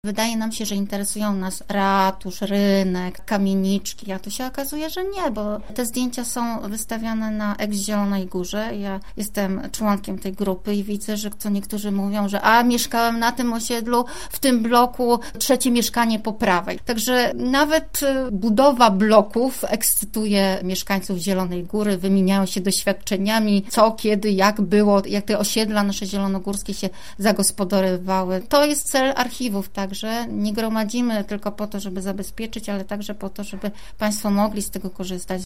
Wydaje nam się, że interesują nas ratusz, rynek, kamieniczki, a tu się okazuje, że nie, bo te zdjęcia są wystawiane na ex-Zielonej Górze. Ja jestem członkiem tej grupy i widzę, że co niektórzy mówią, że mieszkałem na tym osiedlu, w tym bloku, 3 mieszkanie po prawej. Także nawet budowa bloków ekscytuje mieszkańców Zielonej Góry, wymieniają się doświadczeniami, co, kiedy, jak było, jak te osiedla nasze zielonogórskie się zagospodarowywały. To jest cel archiwów, także nie gromadzimy tylko po to, żeby zabezpieczyć, ale także po to, żeby Państwo mogli z tego korzystać.